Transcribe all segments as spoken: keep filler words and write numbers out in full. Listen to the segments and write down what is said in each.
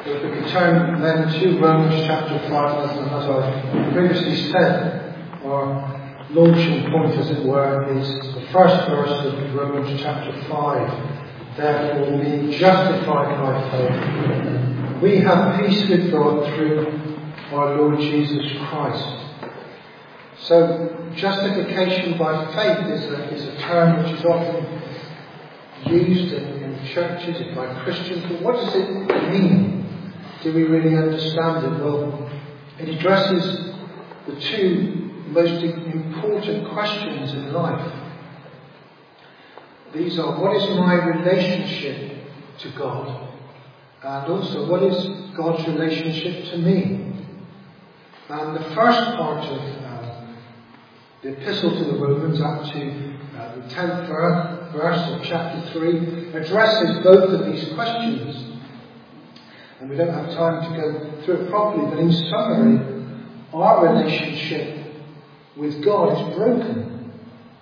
So if we could turn then to Romans chapter five, and as I previously said, our launching point, as it were, is the first verse of Romans chapter five. Therefore, being justified by faith, we have peace with God through our Lord Jesus Christ. So, justification by faith is a, is a term which is often used in, in churches and by Christians. But what does it mean? Do we really understand it? Well, it addresses the two most important questions in life. These are, what is my relationship to God? And also, what is God's relationship to me? And the first part of um, the Epistle to the Romans, up to uh, the tenth verse of chapter three, addresses both of these questions. And we don't have time to go through it properly, but in summary, our relationship with God is broken.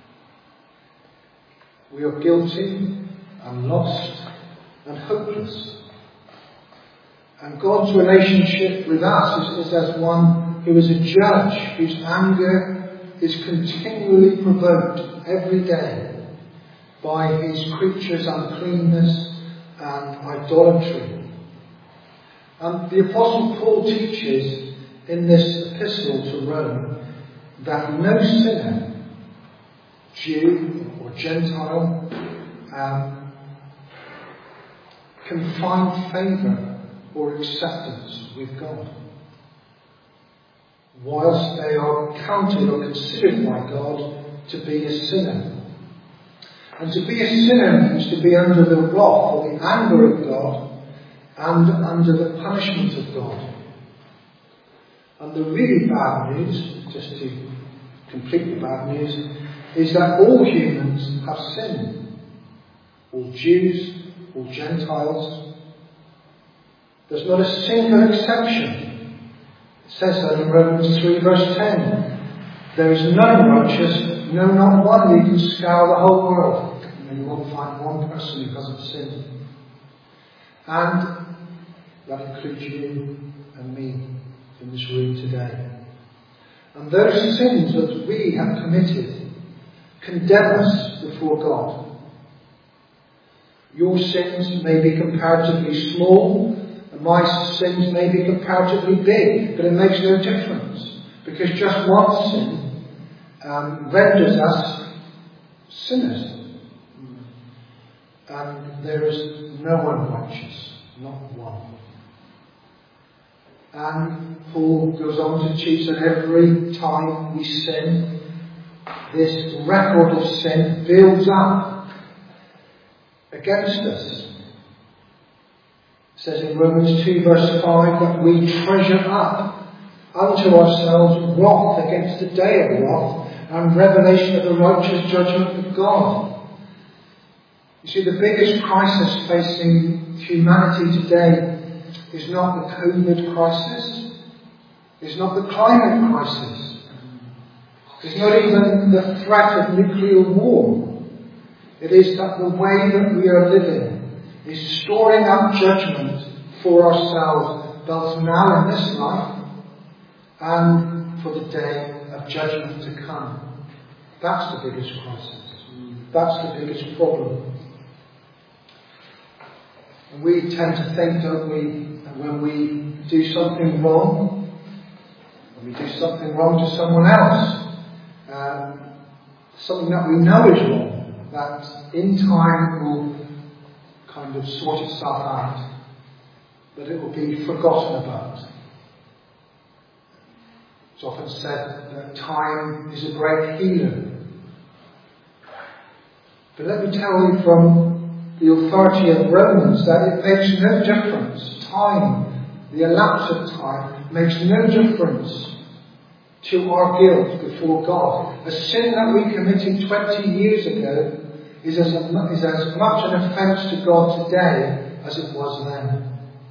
We are guilty and lost and hopeless. And God's relationship with us is, is as one who is a judge, whose anger is continually provoked every day by his creatures' uncleanness and idolatry. And the Apostle Paul teaches in this epistle to Rome that no sinner, Jew or Gentile, um, can find favour or acceptance with God, whilst they are counted or considered by God to be a sinner. And to be a sinner means to be under the wrath or the anger of God and under the punishment of God. And the really bad news, just to complete the bad news, is that all humans have sinned. All Jews, all Gentiles. There's not a single exception. It says that in Romans three verse ten. There is none righteous, no, not one. You can scour the whole world and you won't find one person who doesn't sin. And that includes you and me in this room today. And those sins that we have committed condemn us before God. Your sins may be comparatively small, and my sins may be comparatively big, but it makes no difference, because just one sin um, renders us sinners. And there is no one righteous, not one. And Paul goes on to teach that every time we sin, this record of sin builds up against us. It says in Romans two verse five that we treasure up unto ourselves wrath against the day of wrath and revelation of the righteous judgment of God. You see, the biggest crisis facing humanity today is not the COVID crisis, is not the climate crisis, is not even the threat of nuclear war. It is that the way that we are living is storing up judgment for ourselves, both now in this life and for the day of judgment to come. That's the biggest crisis. That's the biggest problem. And we tend to think, don't we, that when we do something wrong, when we do something wrong to someone else, um, something that we know is wrong, that in time will kind of sort itself out, that it will be forgotten about. It's often said that time is a great healer. But let me tell you from the authority of Romans that it makes no difference. Time, the elapse of time, makes no difference to our guilt before God. A sin that we committed twenty years ago is as, a, is as much an offence to God today as it was then.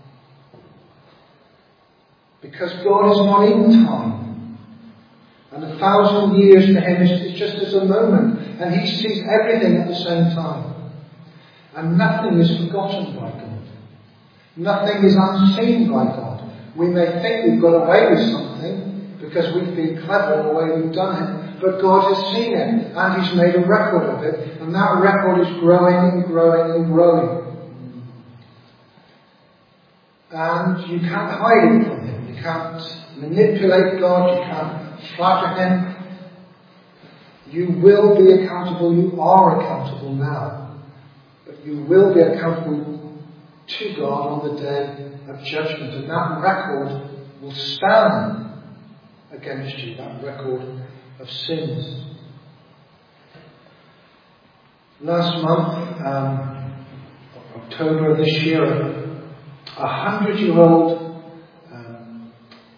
Because God is not in time. And a thousand years to him is, is just as a moment. And he sees everything at the same time. And nothing is forgotten by God. Nothing is unseen by God. We may think we've got away with something because we've been clever in the way we've done it, but God has seen it and He's made a record of it, and that record is growing and growing and growing. And you can't hide it from Him. You can't manipulate God. You can't flatter Him. You will be accountable. You are accountable now. But you will be accountable to God on the day of judgment. And that record will stand against you. That record of sins. Last month, um, October of this year, a hundred-year-old um,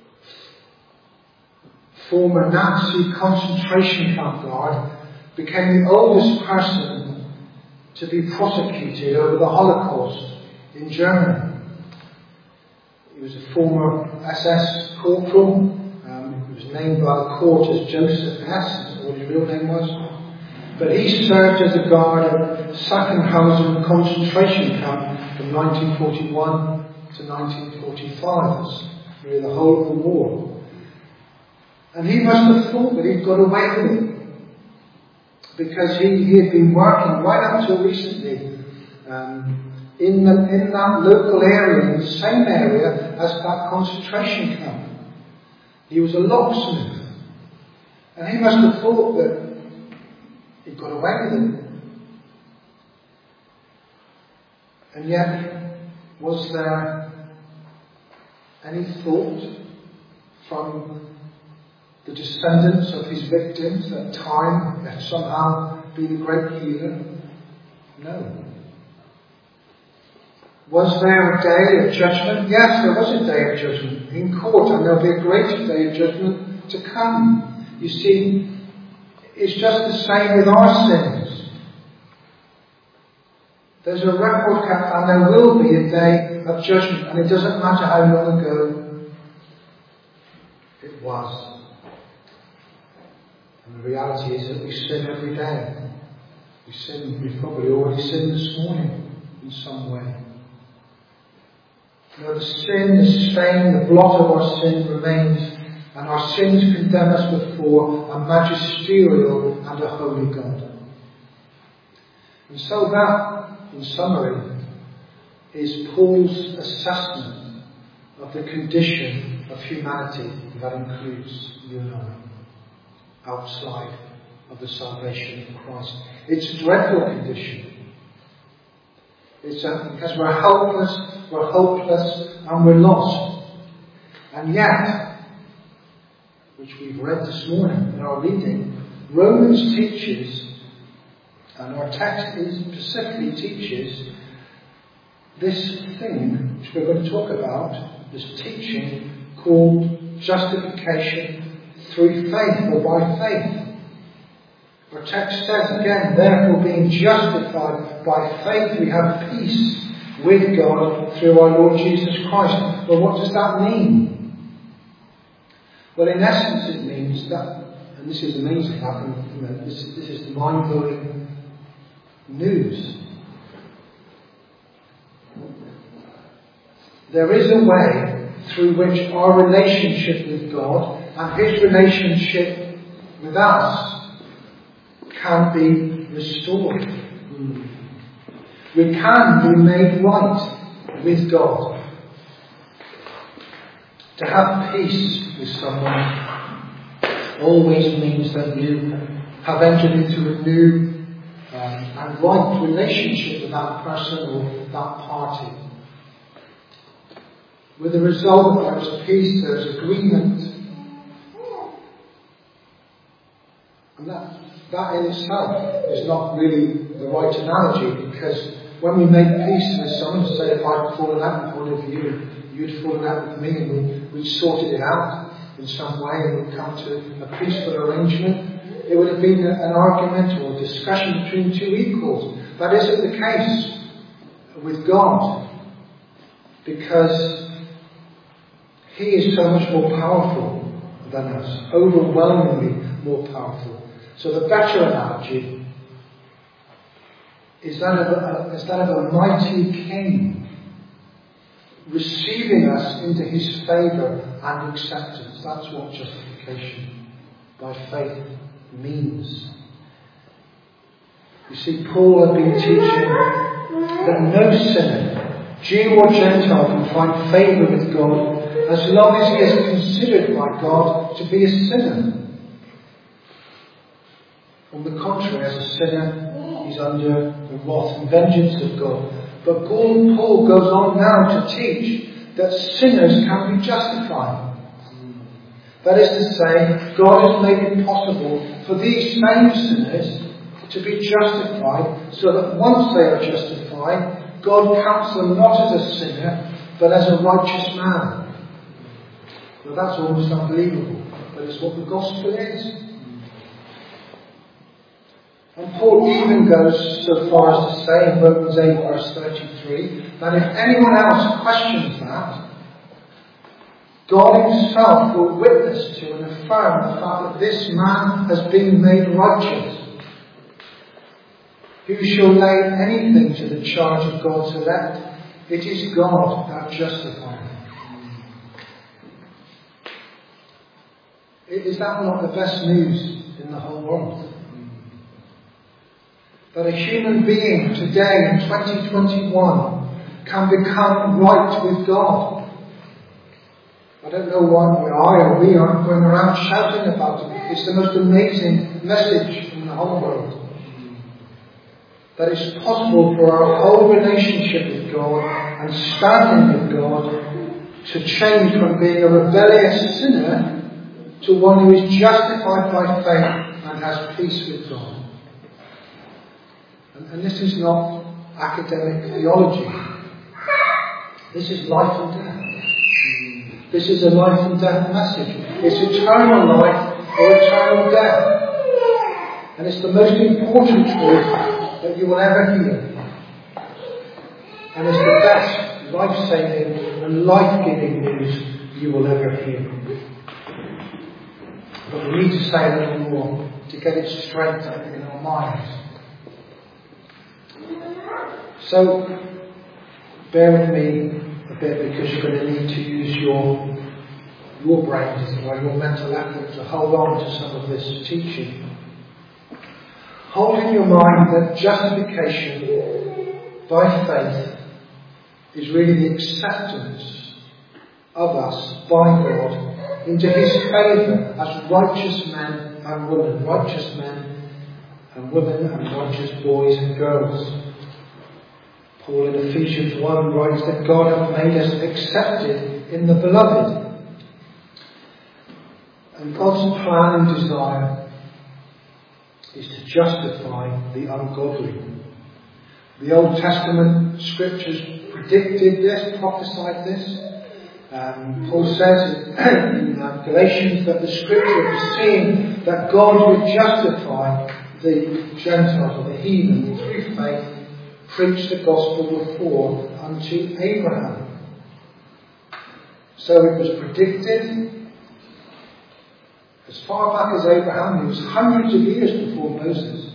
former Nazi concentration camp guard became the oldest person to be prosecuted over the Holocaust in Germany. He was a former S S corporal. Um, he was named by the court as Joseph Hess, is what his real name was. But he served as a guard at Sachsenhausen concentration camp from nineteen forty-one to nineteen forty-five, nearly the whole of the war. And he must have thought that he'd got away with it, because he, he had been working right up until recently um, in, the, in that local area, in the same area as that concentration camp. He was a locksmith. And he must have thought that he'd got away with it. And yet, was there any thought from the descendants of his victims that time had somehow been a great healer? No. Was there a day of judgment? Yes, there was a day of judgment in court, and there'll be a greater day of judgment to come. You see, it's just the same with our sins. There's a record kept, and there will be a day of judgment, and it doesn't matter how long ago it was. And the reality is that we sin every day. We sin, we've probably already sinned this morning in some way. You know, the sin, the stain, the blot of our sin remains, and our sins condemn us before a magisterial and a holy God. And so that, in summary, is Paul's assessment of the condition of humanity that includes you and I, outside of the salvation of Christ. It's a dreadful condition. It's a, because we're helpless, we're hopeless, and we're lost. And yet, which we've read this morning in our reading, Romans teaches, and our text is specifically teaches, this thing which we're going to talk about, this teaching called justification through faith or by faith. Our text says again, therefore being justified by faith we have peace with God through our Lord Jesus Christ. Well, what does that mean? Well, in essence it means that, and this is amazing, you know, this, this is mind-blowing news. There is a way through which our relationship with God and His relationship with us can be restored. We can be made right with God. To have peace with someone always means that you have entered into a new um, and right relationship with that person or that party. With the result, there's peace, there's agreement. And that, that in itself is not really the right analogy, because when we make peace with someone, say if I'd fallen out with one of you, you'd fallen out with me, and we, we'd sorted it out in some way, and we'd come to a peaceful arrangement, it would have been an argument or a discussion between two equals. That isn't the case with God, because He is so much more powerful than us, overwhelmingly more powerful. So the better analogy is that of a, is that of a mighty king receiving us into his favour and acceptance. That's what justification by faith means. You see, Paul had been teaching that no sinner, Jew or Gentile, can find favour with God as long as he is considered by God to be a sinner. On the contrary, as a sinner, he's under the wrath and vengeance of God. But Paul, Paul goes on now to teach that sinners can be justified. That is to say, God has made it possible for these same sinners to be justified, so that once they are justified, God counts them not as a sinner, but as a righteous man. Well, that's almost unbelievable, but it's what the gospel is. And Paul even goes so far as to say in Romans eight verse thirty-three that if anyone else questions that, God himself will witness to and affirm the fact that this man has been made righteous. Who shall lay anything to the charge of God's elect? It is God that justifies. Is that not the best news in the whole world? That a human being today in twenty twenty-one can become right with God. I don't know why I or we aren't going around shouting about it. It's the most amazing message in the whole world. That it's possible for our whole relationship with God and standing with God to change from being a rebellious sinner to one who is justified by faith and has peace with God. And, and this is not academic theology. This is life and death. This is a life and death message. It's eternal life or eternal death. And it's the most important truth that you will ever hear. And it's the best life-saving and life-giving news you will ever hear. But we need to say a little more to get it straight in our minds. So, bear with me a bit, because you're going to need to use your your brains or your mental effort to hold on to some of this teaching. Hold in your mind that justification by faith is really the acceptance of us by God into his favour as righteous men and women, righteous men and women and righteous boys and girls. Paul in Ephesians one writes that God hath made us accepted in the beloved. And God's plan and desire is to justify the ungodly. The Old Testament scriptures predicted this, prophesied this. Um, Paul says in uh, Galatians that the scripture is seeing that God would justify the Gentiles or the heathen through faith, preach the gospel before unto Abraham. So it was predicted. As far back as Abraham, he was hundreds of years before Moses.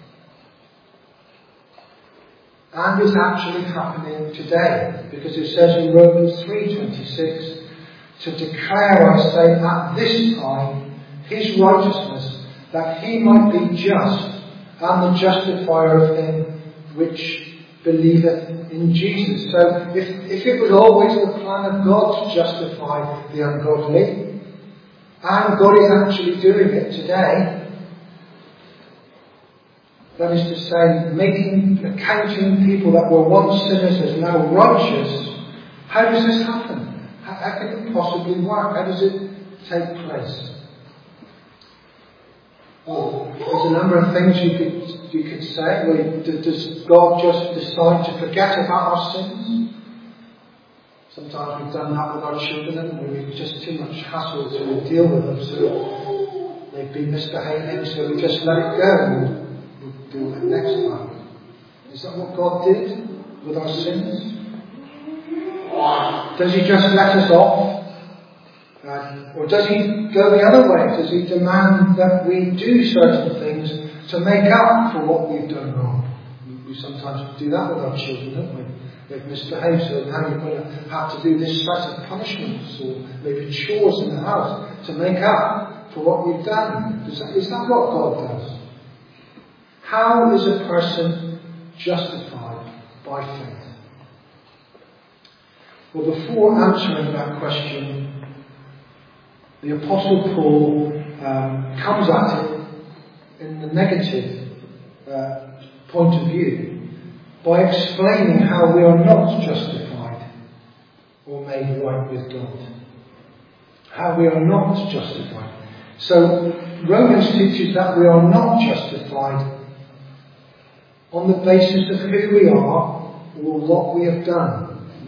And it's actually happening today, because it says in Romans three twenty-six, to declare, I say, at this time, his righteousness, that he might be just, and the justifier of him which believeth in Jesus. So if, if it was always the plan of God to justify the ungodly, and God is actually doing it today, that is to say, making, accounting people that were once sinners as now righteous, how does this happen? How, how can it possibly work? How does it take place? Well, there's a number of things you could you could say. Well, does God just decide to forget about our sins? Sometimes we've done that with our children, and we've just too much hassle to deal with them, so they've been misbehaving, so we just let it go and we'll do it next time. Is that what God did with our sins? Does he just let us off? Uh, or does he go the other way? Does he demand that we do certain things to make up for what we've done wrong? we sometimes do that with our children, don't we? They've misbehaved, so now you're going to have to do this set of punishments or maybe chores in the house to make up for what you've done. Is that, is that what God does? How is a person justified by faith? Well, before answering that question, the Apostle Paul um, comes at it in the negative uh, point of view by explaining how we are not justified or made right with God. How we are not justified. So Romans teaches that we are not justified on the basis of who we are or what we have done.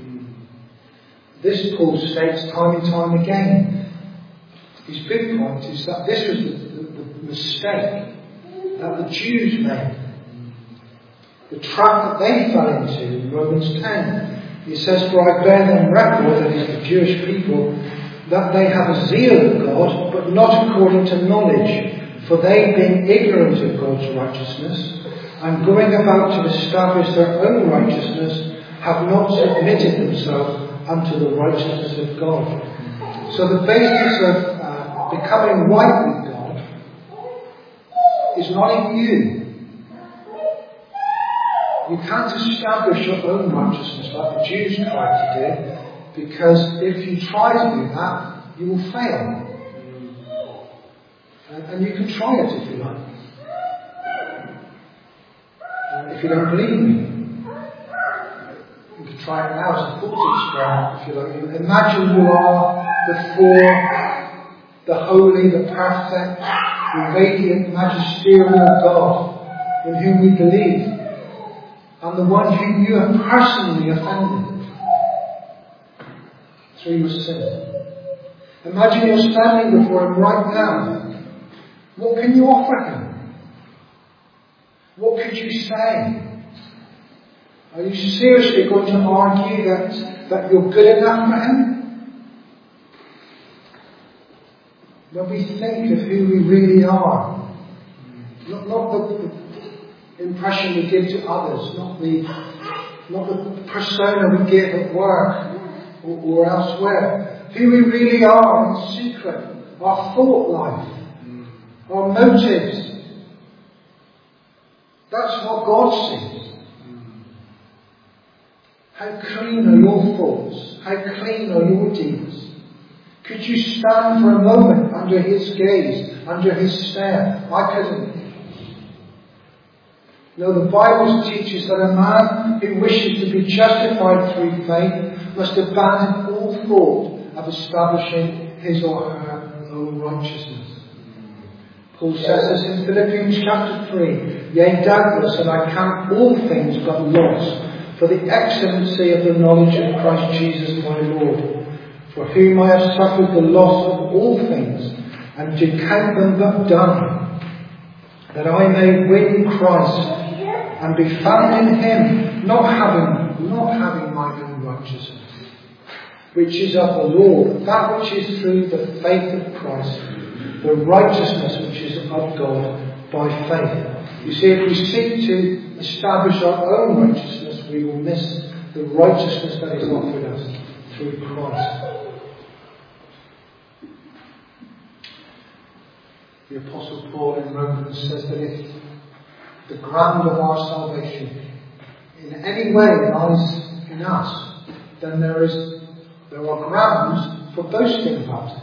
This Paul states time and time again. His big point is that this was the, the, the mistake that the Jews made. The trap that they fell into in Romans ten. He says, "For I bear them record," that is the Jewish people, "that they have a zeal of God, but not according to knowledge. For they, being ignorant of God's righteousness, and going about to establish their own righteousness, have not submitted themselves unto the righteousness of God." So the basis of uh, becoming right with God is not in you. You can't establish your own righteousness like the Jews tried to do, because if you try to do that, you will fail. And, and you can try it if you like. Uh, if you don't believe me, you can try it now as a thought experiment if you like. Imagine you are before the holy, the perfect, the radiant, magisterial God in whom we believe, and the one whom you have personally offended through your sin. Imagine you're standing before him right now. What can you offer him? What could you say? Are you seriously going to argue that, that you're good enough for him? When we think of who we really are, not, not the, the impression we give to others, not the, not the persona we give at work or, or elsewhere, who we really are in secret, our thought life, our motives. That's what God sees. How clean are your thoughts? How clean are your deeds? Could you stand for a moment under his gaze, under his stare? I couldn't. No, the Bible teaches that a man who wishes to be justified through faith must abandon all thought of establishing his or her own righteousness. Paul says this in Philippians chapter three. "Yea, doubtless, and I count all things but loss, for the excellency of the knowledge of Christ Jesus my Lord, for whom I have suffered the loss of all things, and do count them but dung, that I may win Christ, and be found in him, not having, not having my own righteousness, which is of the law, but that which is through the faith of Christ, the righteousness which is of God by faith." You see, if we seek to establish our own righteousness, we will miss the righteousness that is offered us through Christ. The Apostle Paul in Romans says that if the ground of our salvation in any way lies in us, then there is there are grounds for boasting about it.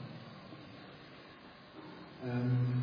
Um,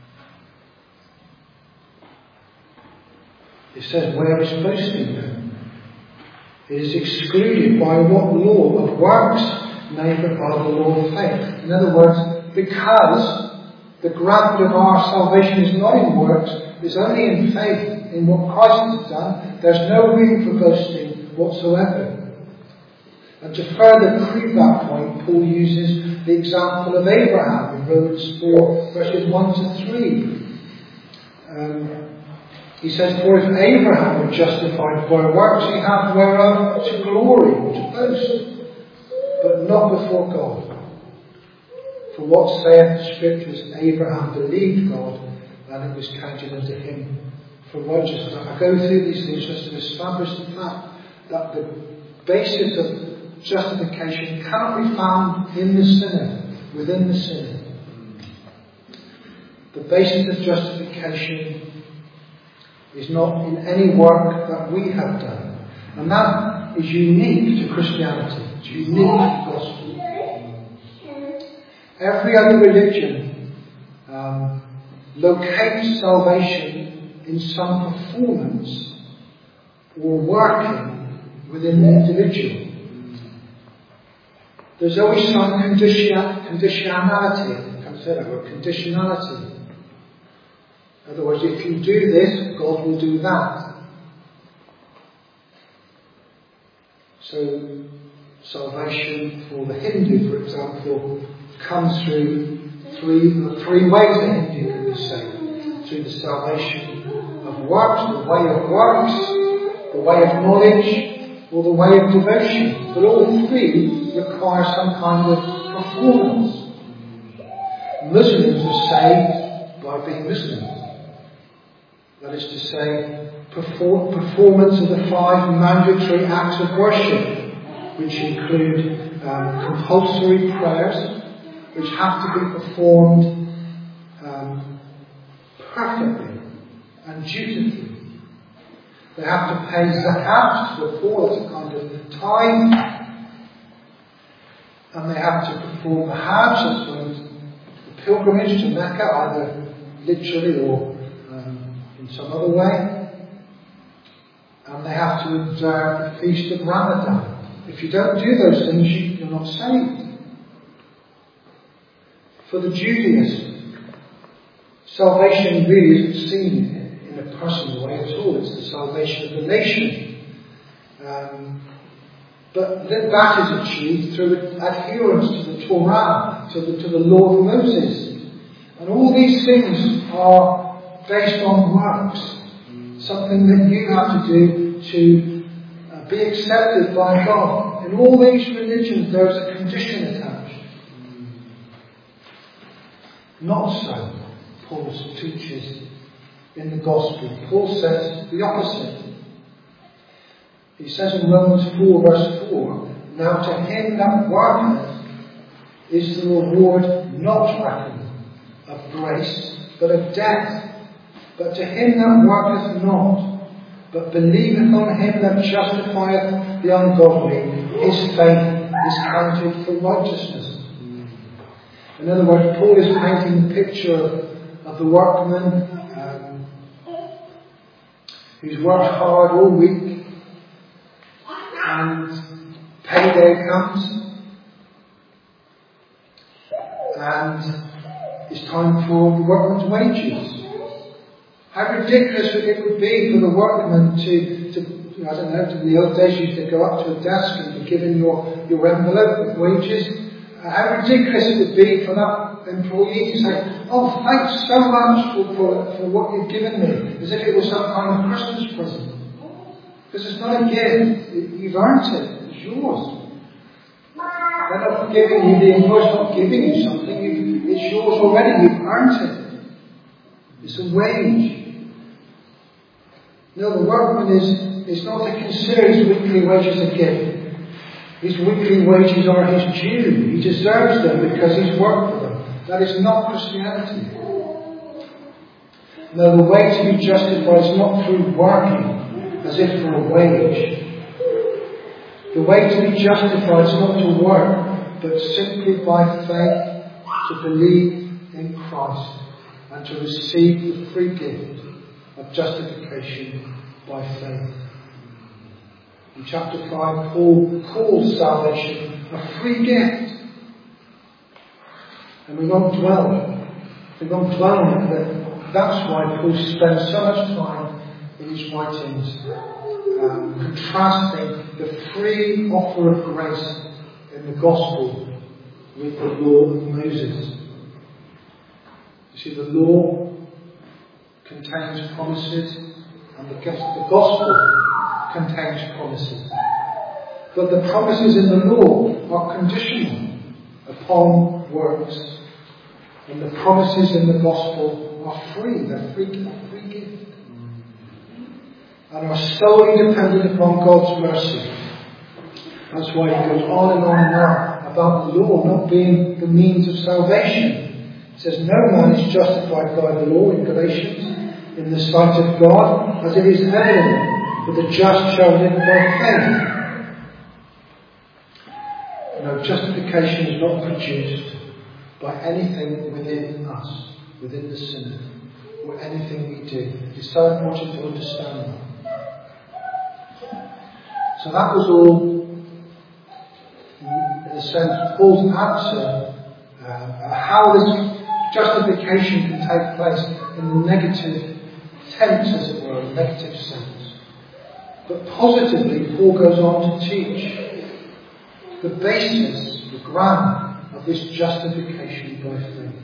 it says, where is boasting then? It is excluded by what law of works? Nay, but by the law of faith. In other words, because the ground of our salvation is not in works, it's only in faith in what Christ has done, there's no room for boasting whatsoever. And to further prove that point, Paul uses the example of Abraham in Romans four, verses one to three. Um, he says, "For if Abraham were justified by works, he hath whereof to glory or to boast, but not before God. For what saith the Scriptures? Abraham believed God, and it was counted unto him for righteousness. I go through these things just to establish the fact that the basis of justification cannot be found in the sinner, within the sinner. The basis of justification is not in any work that we have done. And that is unique to Christianity. It's unique to the gospel. Every other religion um, locates salvation in some performance or working within the individual. There's always some condition, conditionality, can I say that word, conditionality. In other words, if you do this, God will do that. So, salvation for the Hindu, for example, comes through three, the three ways the Hindu can be saved. Through the salvation of works, the way of works, the way of knowledge, or the way of devotion. But all three require some kind of performance. Muslims are saved by being Muslims. That is to say, perform, performance of the five mandatory acts of worship, which include um, compulsory prayers, which have to be performed um, perfectly and dutifully. They have to pay zakat, to the poor, as a kind of tithe, and they have to perform the hajj, as well as the pilgrimage to Mecca, either literally or um, in some other way. And they have to observe the feast of Ramadan. If you don't do those things, you're not saved. For the Judaist, salvation really isn't seen in a personal way at all. It's the salvation of the nation. Um, but that, that is achieved through adherence to the Torah, to the, to the law of Moses. And all these things are based on works. Something that you have to do to uh, be accepted by God. In all these religions there is a condition attached. Not so, Paul teaches in the Gospel. Paul says the opposite. He says in Romans four verse four, now to him that worketh is the reward not reckoned of grace, but of death. But to him that worketh not, but believeth on him that justifieth the ungodly, his faith is counted for righteousness. In other words, Paul is painting the picture of the workman um, who's worked hard all week, and payday comes, and it's time for the workman's wages. How ridiculous it would be for the workman to, to you know, I don't know, in the old days you used to go up to a desk and be given your, your envelope with wages. Uh, how ridiculous it would be for that employee to say, oh, thanks so much for, for, for what you've given me, as if it was some kind of Christmas present. Because it's not a gift, you've earned it, it's yours. They're not giving you, the employer's not giving you something, you, it's yours already, you've earned it. It's a wage. No, the workman is, is not to consider his weekly wages a gift. His weekly wages are his due. He deserves them because he's worked for them. That is not Christianity. No, the way to be justified is not through working as if for a wage. The way to be justified is not to work, but simply by faith to believe in Christ and to receive the free gift of justification by faith. In chapter five, Paul calls salvation a free gift. And we won't dwell, we won't dwell on it, but that's why Paul spends so much time in his writings um, contrasting the free offer of grace in the gospel with the law of Moses. You see, the law contains promises, and the gospel contains promises. But the promises in the law are conditional upon works, and the promises in the gospel are free. They're free, a free gift. and are solely dependent upon God's mercy. That's why he goes on and on and on about the law not being the means of salvation. He says, no man is justified by the law in Galatians in the sight of God, as it is evident that the just shall live by faith. No, justification is not produced by anything within us, within the sinner, or anything we do. It's so important to understand that. So that was all, in a sense, Paul's answer uh, how this justification can take place in the negative tense, as it were, a negative sense. But positively, Paul goes on to teach the basis, the ground of this justification by faith.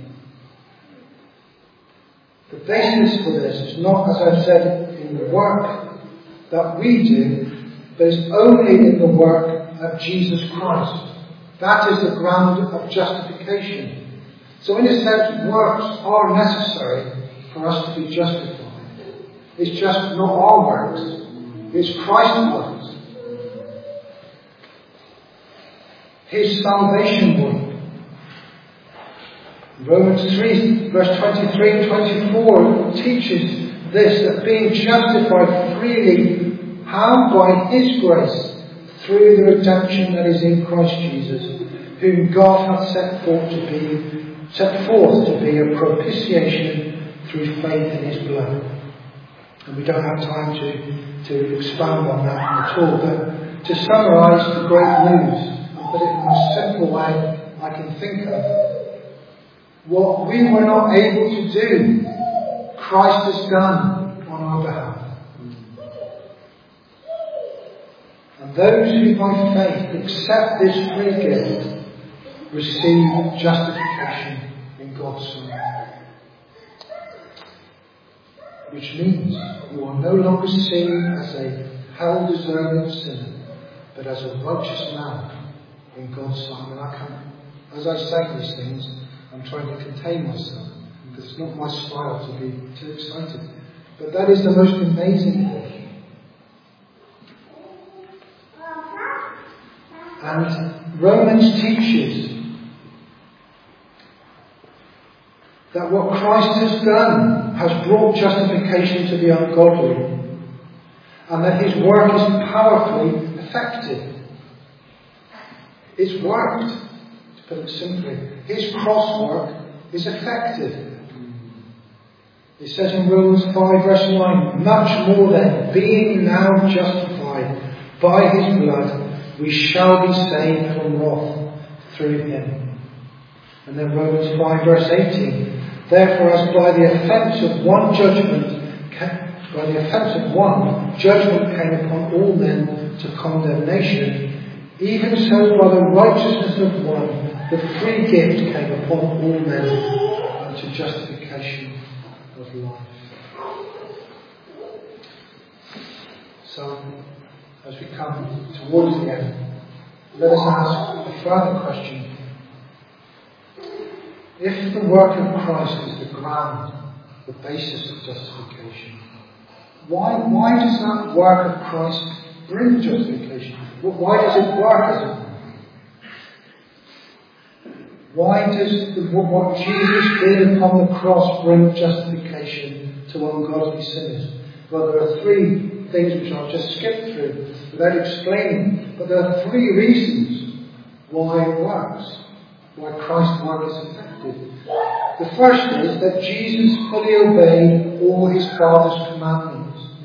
The basis for this is not, as I've said, in the work that we do, but it's only in the work of Jesus Christ. That is the ground of justification. So in a sense, works are necessary for us to be justified. It's just not our works. It's Christ's works. His salvation work. Romans three, verse twenty-three and twenty-four teaches this, that being justified freely, how? By His grace, through the redemption that is in Christ Jesus, whom God hath set forth to be, set forth to be a propitiation through faith in His blood. And we don't have time to, to expand on that at all, but to summarise the great news, and put it in the most simple way I can think of, what we were not able to do, Christ has done on our behalf. And those who by faith accept this free gift receive justification in God's sight. Which means you are no longer seen as a hell-deserving sinner, but as a righteous man in God's sight. And I can, as I say these things, I'm trying to contain myself, because it's not my style to be too excited. But that is the most amazing thing. And Romans teaches that what Christ has done has brought justification to the ungodly, and that His work is powerfully effective. It's worked, to put it simply. His cross work is effective. It says in Romans five verse nine, much more then, being now justified by His blood, we shall be saved from wrath through Him. And then Romans five verse eighteen, therefore as by the offence of one judgment, by the offence of one, judgment came upon all men to condemnation, even so by the righteousness of one, the free gift came upon all men unto justification of life. So, as we come towards the end, let us ask a further question. If the work of Christ is the ground, the basis of justification, why, why does that work of Christ bring justification? Why does it work as it were? Why does the, what Jesus did upon the cross bring justification to ungodly sinners? Well, there are three things which I'll just skip through without explaining, but there are three reasons why it works, why Christ's work is effective. The first is that Jesus fully obeyed all His Father's commandments.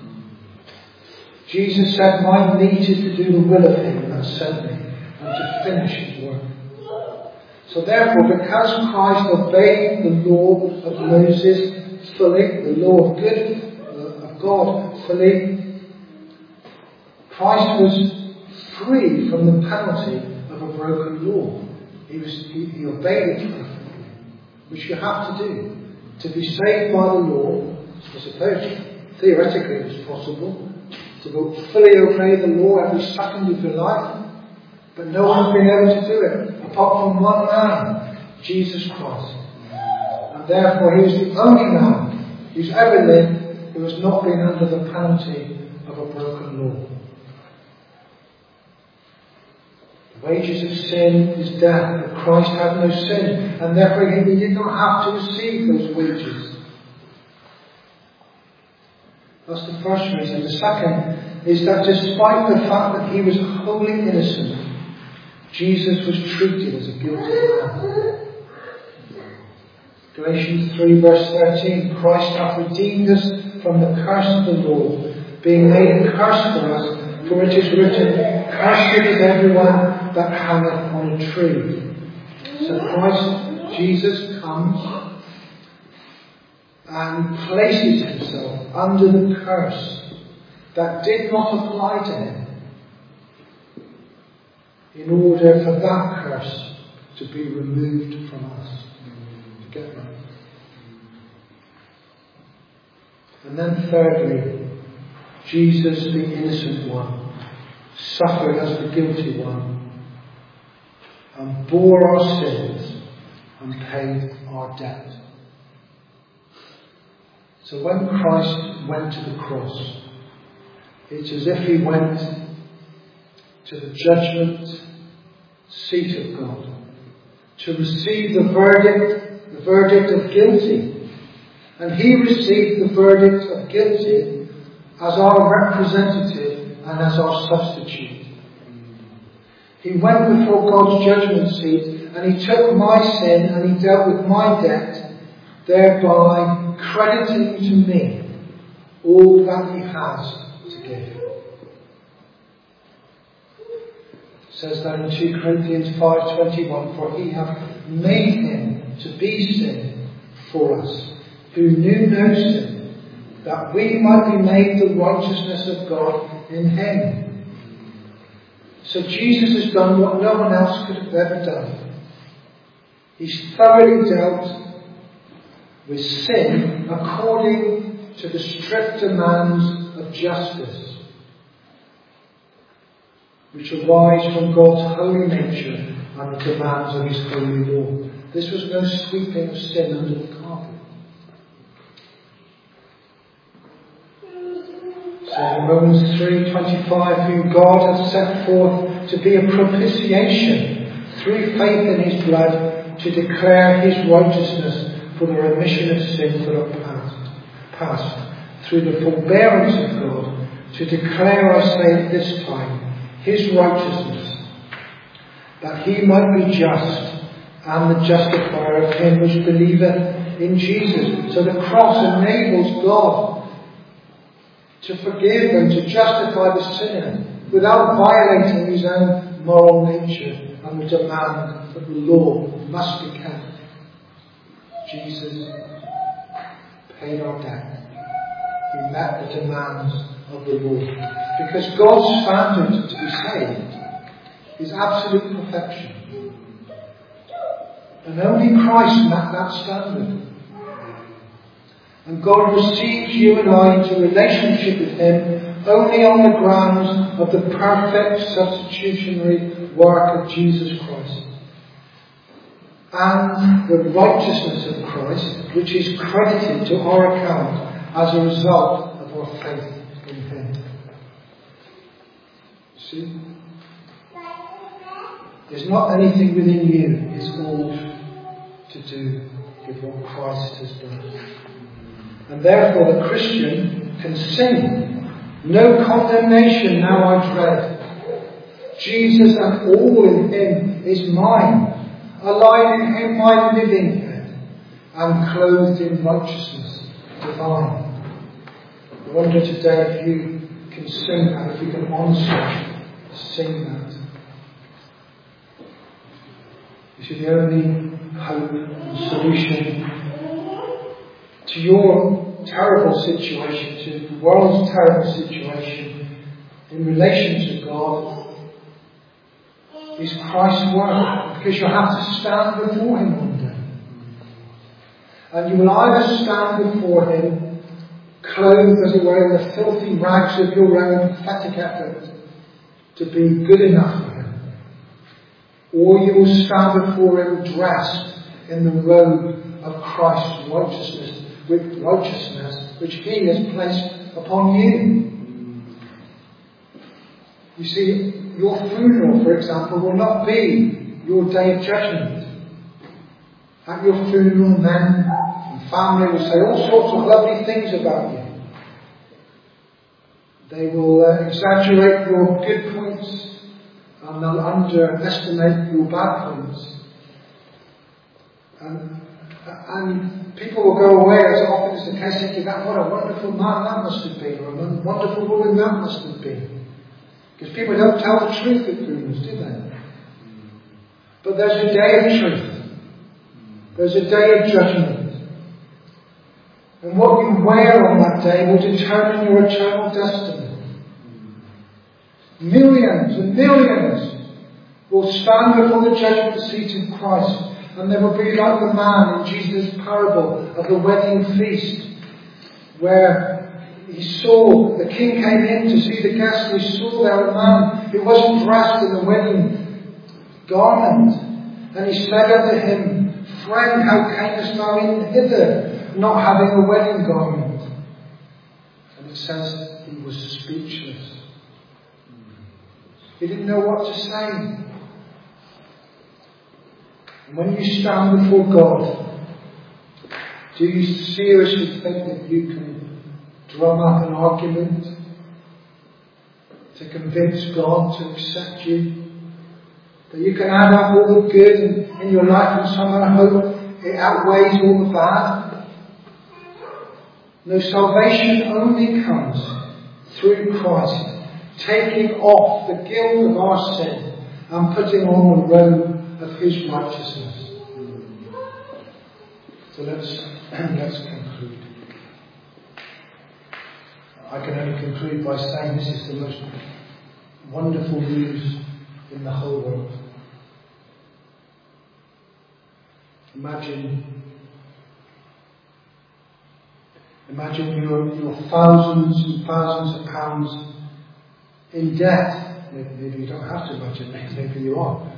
Jesus said, my meat is to do the will of Him that sent me, and to finish His work. So therefore, because Christ obeyed the law of Moses fully, the law of good, uh, of God fully, Christ was free from the penalty of a broken law. He, was, he, he obeyed it perfectly, which you have to do. To be saved by the law, I suppose theoretically it was possible, to fully obey the law every second of your life, but no one's been able to do it apart from one man, Jesus Christ. And therefore he was the only man who's ever lived who has not been under the penalty of a broken law. The wages of sin is death, but Christ had no sin, and therefore he did not have to receive those wages. That's the first reason. The second is that despite the fact that he was wholly innocent, Jesus was treated as a guilty man. Galatians three verse thirteen, Christ hath redeemed us from the curse of the law, being made a curse for us, for it is written, cursed is everyone that hangeth on a tree. So Christ Jesus comes and places himself under the curse that did not apply to him, in order for that curse to be removed from us. To get that. And then thirdly, Jesus, the innocent one, suffered as the guilty one and bore our sins and paid our debt. So when Christ went to the cross, it's as if he went to the judgment seat of God to receive the verdict, the verdict of guilty. And he received the verdict of guilty as our representative and as our substitute. He went before God's judgment seat and he took my sin and he dealt with my debt, thereby crediting to me all that he has to give. It says that in two Corinthians five twenty-one, for he hath made him to be sin for us, who knew no sin, that we might be made the righteousness of God in him. So Jesus has done what no one else could have ever done. He's thoroughly dealt with sin according to the strict demands of justice, which arise from God's holy nature and the demands of his holy law. This was no sweeping of sin under the carpet. It says in Romans three twenty-five, whom God hath set forth to be a propitiation through faith in his blood, to declare his righteousness for the remission of sins that are past, past, through the forbearance of God, to declare, I say at this time, his righteousness, that he might be just and the justifier of him which believeth in Jesus. So the cross enables God to forgive and to justify the sinner without violating his own moral nature and the demand that the law must be kept. Jesus paid our debt. He met the demands of the law. Because God's standard to be saved is absolute perfection. And only Christ met that standard. And God receives you and I into relationship with him only on the grounds of the perfect substitutionary work of Jesus Christ. And the righteousness of Christ, which is credited to our account as a result of our faith in him. See? There's not anything within you. It's all to do with what Christ has done. And therefore the Christian can sing, no condemnation now I dread. Jesus and all in him is mine. Alive in him my living head, and clothed in righteousness divine. I wonder today if you can sing that, if you can honestly sing that. You see, the only hope and solution to your terrible situation, to the world's terrible situation in relation to God, is Christ's work, because you'll have to stand before him one day. And you will either stand before him clothed, as it were, in the filthy rags of your own pathetic effort to be good enough for him, or you will stand before him dressed in the robe of Christ's righteousness, with righteousness which he has placed upon you. You see, your funeral, for example, will not be your day of judgment. At your funeral, men and family will say all sorts of lovely things about you. They will uh, exaggerate your good points and they'll underestimate your bad points. And, and people will go away, as often is the case, thinking, that what a wonderful man that must have been, or a wonderful woman that must have been. Because people don't tell the truth at funerals, do they? But there's a day of truth. There's a day of judgment. And what you wear on that day will determine your eternal destiny. Millions and millions will stand before the judgment seat of Christ, and they will be like the man in Jesus' parable of the wedding feast, where he saw, the king came in to see the guests, and he saw there a man who wasn't dressed in the wedding garment, and he said unto him, Friend, how camest thou in hither, not having a wedding garment? And it says he was speechless. He didn't know what to say. And when you stand before God, do you seriously think that you can drum up an argument to convince God to accept you? That you can add up all the good in, in your life and somehow hope it outweighs all the bad? No, salvation only comes through Christ, taking off the guilt of our sin and putting on the robe of His righteousness. So let's, let's conclude. I can only conclude by saying this is the most wonderful news in the whole world. Imagine Imagine you're, you're thousands and thousands of pounds in debt. Maybe you don't have to imagine that, maybe you are.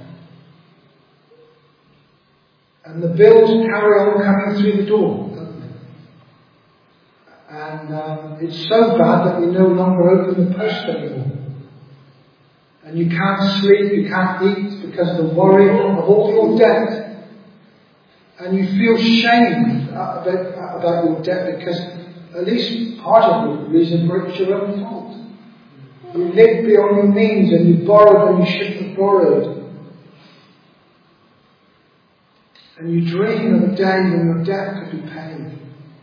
And the bills carry on coming through the door, don't they? And um, it's so bad that you no longer open the post anymore. And you can't sleep, you can't eat because of the worry of all your debt. And you feel shame about, about your debt because at least part of the reason for it is your own fault. You lived beyond your means and you borrowed when you shouldn't have borrowed. And you dream of a day when your debt could be paid.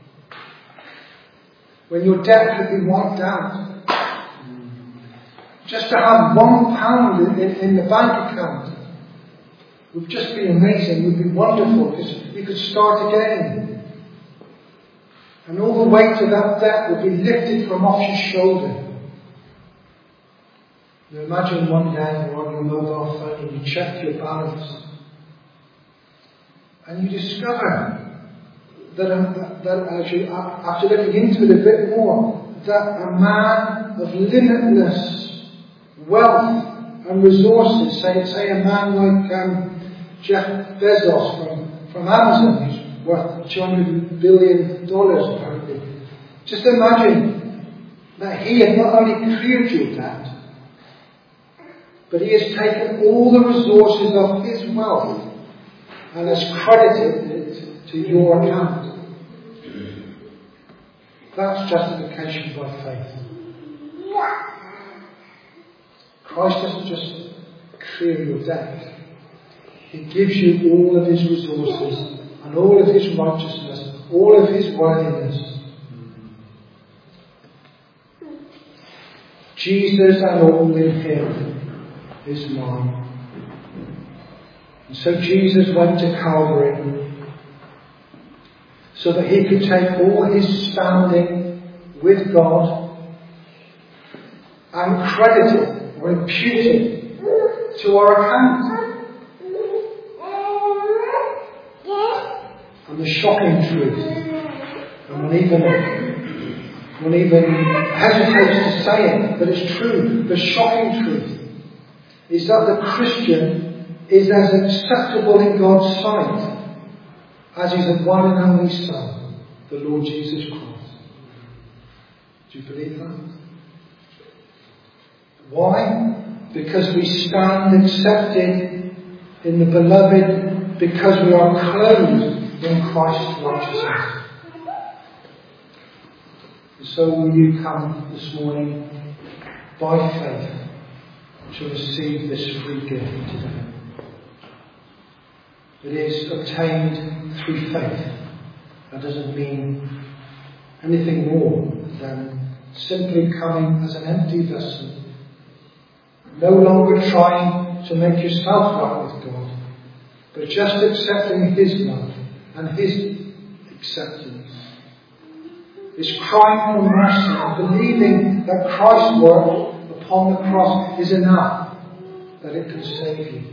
When your debt could be wiped out. Just to have one pound in, in the bank account would just be amazing, would be wonderful, because you could start again. And all the weight of that debt would be lifted from off your shoulder. You imagine one day you're on your mobile phone and you check your balance and you discover that, uh, that as you, after looking into it a bit more, that a man of limitless wealth and resources, say, say a man like um, Jeff Bezos from, from Amazon, who's worth two hundred billion dollars apparently. Just imagine that he had not only cleared your debt, but he has taken all the resources of his wealth and has credited it to your account. That's justification by faith. Christ doesn't just clear your debt. He gives you all of His resources and all of His righteousness, all of His worthiness. Jesus and all in Him is mine. And so Jesus went to Calvary so that He could take all His standing with God and credit it or impute it to our account. And the shocking truth, and one even, one even hesitates to say it, but it's true, the shocking truth is that the Christian is as acceptable in God's sight as His one and only Son, the Lord Jesus Christ. Do you believe that? Why? because we stand accepted in the beloved, because we are clothed in Christ's righteousness. And so will you come this morning by faith to receive this free gift today. It is obtained through faith. That doesn't mean anything more than simply coming as an empty vessel, no longer trying to make yourself right with God, but just accepting His love and His acceptance. It's crying for mercy and believing that Christ's work upon the cross is enough, that it can save you.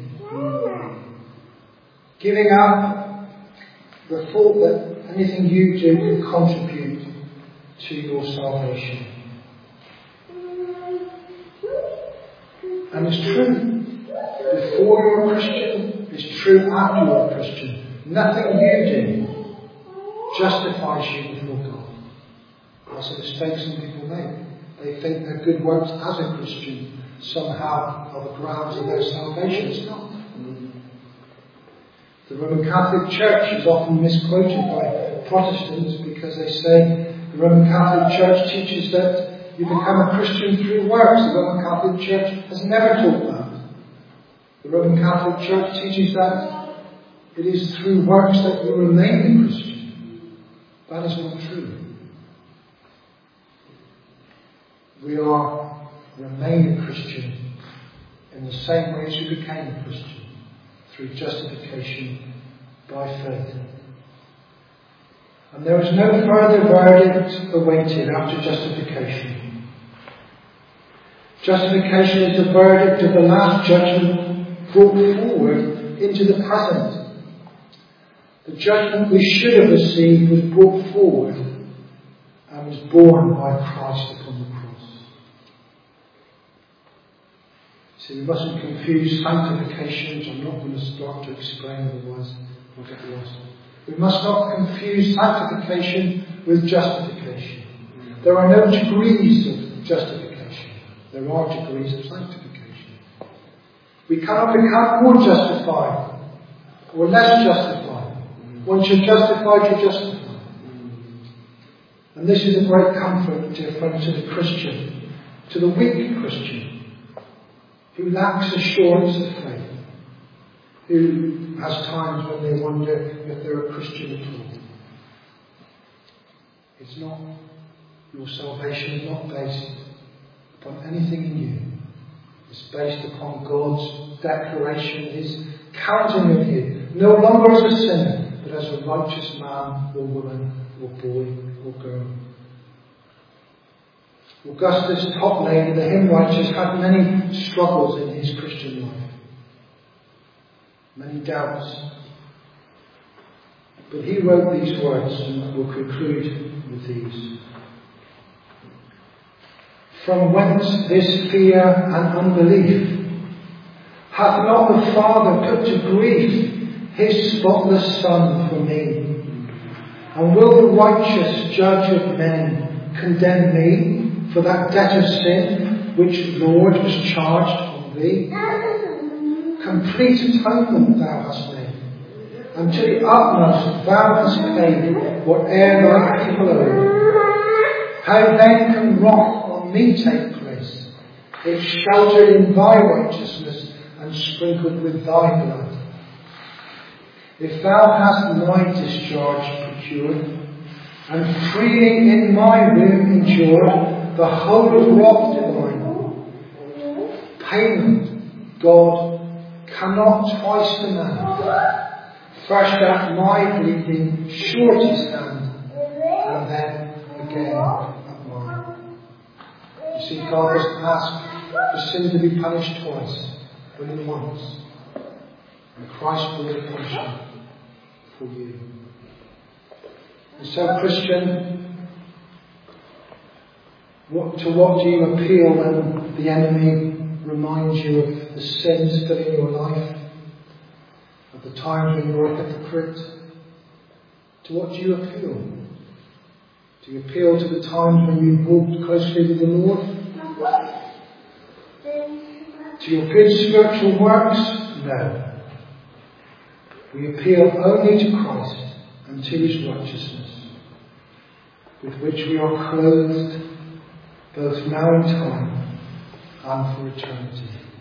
Giving up the thought that anything you do can contribute to your salvation. And it's true before you're a Christian, it's true after you're a Christian. Nothing you do justifies you before God. That's a mistake some people make. They think their good works as a Christian somehow are the grounds of their salvation. It's not. The Roman Catholic Church is often misquoted by Protestants because they say the Roman Catholic Church teaches that you become a Christian through works. The Roman Catholic Church has never taught that. The Roman Catholic Church teaches that it is through works that you remain a Christian. That is not true. We are remain a Christian in the same way as you became a Christian, through justification by faith. And there is no further verdict awaited after justification. Justification is the verdict of the last judgment brought forward into the present. The judgment we should have received was brought forward and was borne by Christ upon the cross. See, we mustn't confuse sanctification, which I'm not going to start to explain, otherwise we'll get lost. We must not confuse sanctification with justification. There are no degrees of justification. There are degrees of sanctification. We cannot become more justified or less justified. Once you're justified, you're justified. And this is a great comfort, dear friends, to the Christian, to the weak Christian, who lacks assurance of faith, who has times when they wonder if they're a Christian at all. It's not, your salvation is not based upon anything in you. It's based upon God's declaration, His counting of you, no longer as a sinner, but as a righteous man or woman or boy or girl. Augustus Toplady, the hymn writer, had many struggles in his Christian life, many doubts. But he wrote these words, and we'll conclude with these. From whence this fear and unbelief? Hath not the Father put to grief His spotless Son for me? And will the righteous judge of men condemn me for that debt of sin which, Lord, was charged on thee? Complete atonement thou hast made, and to the utmost thou hast paid whate'er thy people owe. How then can wrath on me take place, if sheltered in thy righteousness and sprinkled with thy blood? If thou hast my discharge procured, and freely in my womb endured the whole of wrath divine, payment God cannot twice demand. First at my bleeding short His hand, and then again at mine. You see, God doesn't ask for sin to be punished twice, but only once. And Christ bore the punishment for you. And so, Christian, What, to what do you appeal when the enemy reminds you of the sins filling your life, of the times when you were a hypocrite? To what do you appeal? Do you appeal to the times when you walked closely with the Lord? To your good spiritual works? No. We appeal only to Christ and to his righteousness, with which we are clothed both now in time and for eternity.